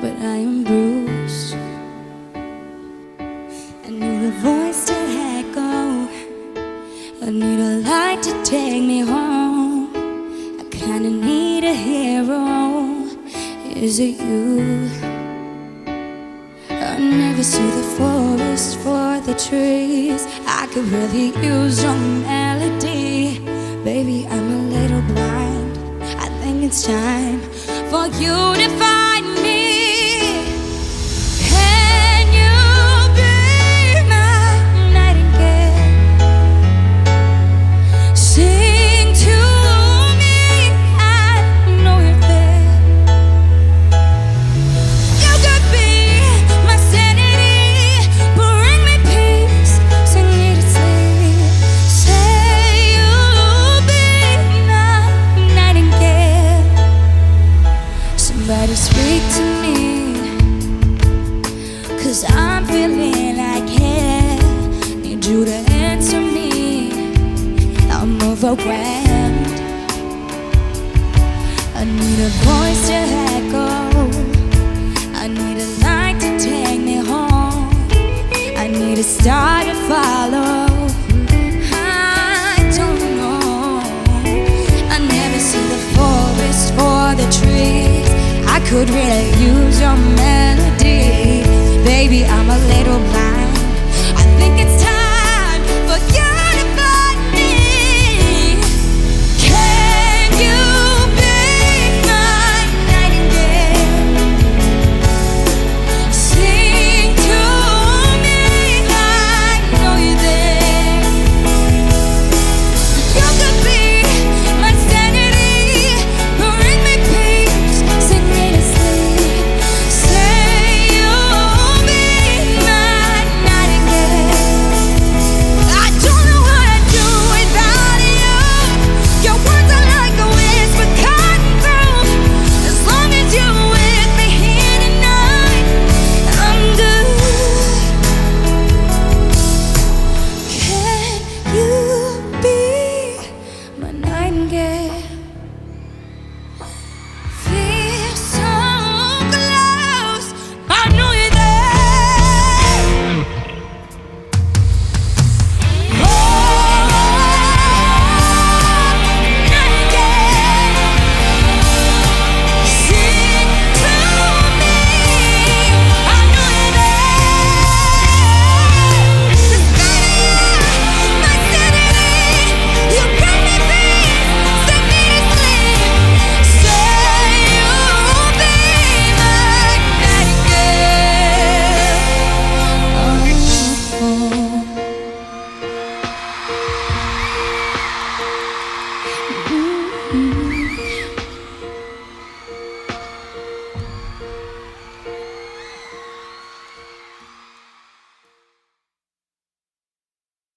but I am bruised. I need a voice to echo, I need a light to take me home. I kinda need a hero. Is it you? I never see the forest for the trees. I could really use your melody. Baby, I'm a little blind. I think it's time for you to find me. Can you be my nightingale? Sing to me, I know you're there. You could be my sanity, bring me peace, sing me to sleep. Say you'll be my nightingale. Somebody speak to me, 'cause I'm feeling like hell. Need you to answer me, I'm overwhelmed. I need a voice to echo, I need a light to take me home. I need a star to follow. I don't know, I never see the forest for the trees. I could really use your melody. Baby, I'm a little blind.